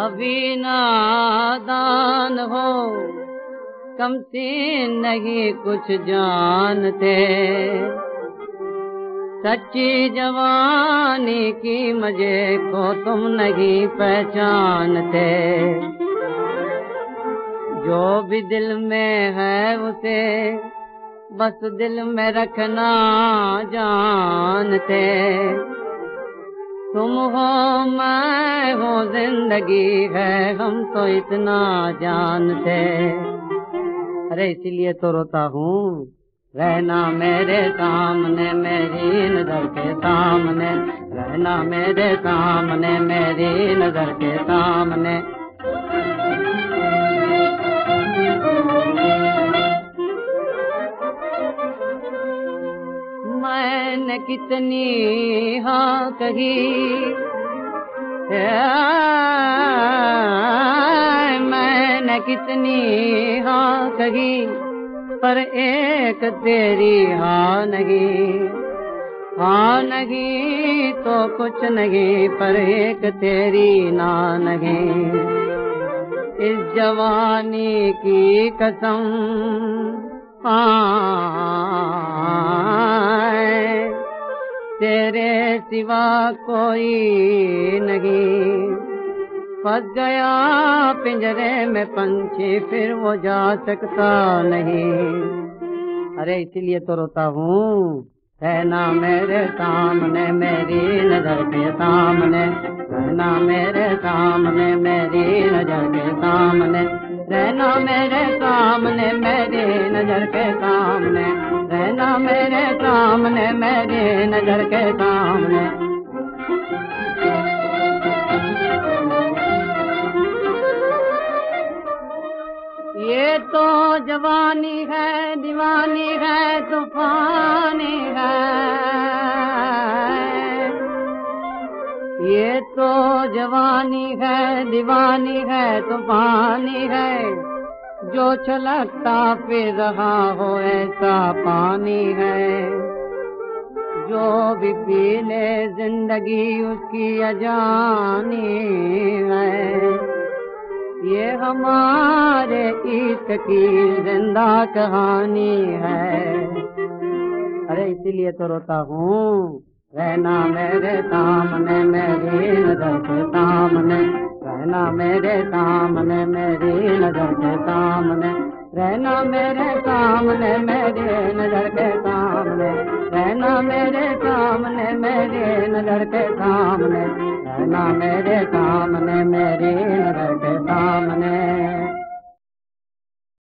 अभी नादान हो, कम सीन नहीं कुछ जानते, सच्ची जवानी की मजे को तुम नहीं पहचानते। जो भी दिल में है उसे बस दिल में रखना जानते, तुम हो मैं हो जिंदगी है हम तो इतना जानते। अरे इसीलिए तो रोता हूँ, रहना मेरे सामने मेरी नजर के सामने, रहना मेरे सामने मेरी नजर के सामने। मैंने कितनी हाँ कही, मैंने कितनी हाँ कही, पर एक तेरी हाँ नहीं, हाँ नहीं तो कुछ नहीं, पर एक तेरी ना नहीं। इस जवानी की कसम तेरे सिवा कोई नहीं, फंस गया पिंजरे में पंछी फिर वो जा सकता नहीं। अरे इसीलिए तो रोता हूँ, रहना मेरे सामने मेरी नजर के सामने, रहना मेरे सामने मेरी नजर के सामने, रहना मेरे सामने मेरी नजर के सामने, रहना मेरे सामने मेरी नजर के सामने। ये तो जवानी है दीवानी है तूफानी है, ये तो जवानी है दीवानी है तूफानी है, जो छलकता फिर रहा हो ऐसा पानी है, जो भी पी ले जिंदगी उसकी अजानी है, ये हमारे इश्क की जिंदा कहानी है। अरे इसीलिए तो रोता हूँ, रहना मेरे सामने मेरी नजर के सामने, रहना मेरे सामने मेरी नजर के सामने, रहना मेरे सामने मेरी नजर के सामने, रहना मेरे सामने मेरी नजर के सामने, रहना मेरे सामने मेरी नजर के सामने।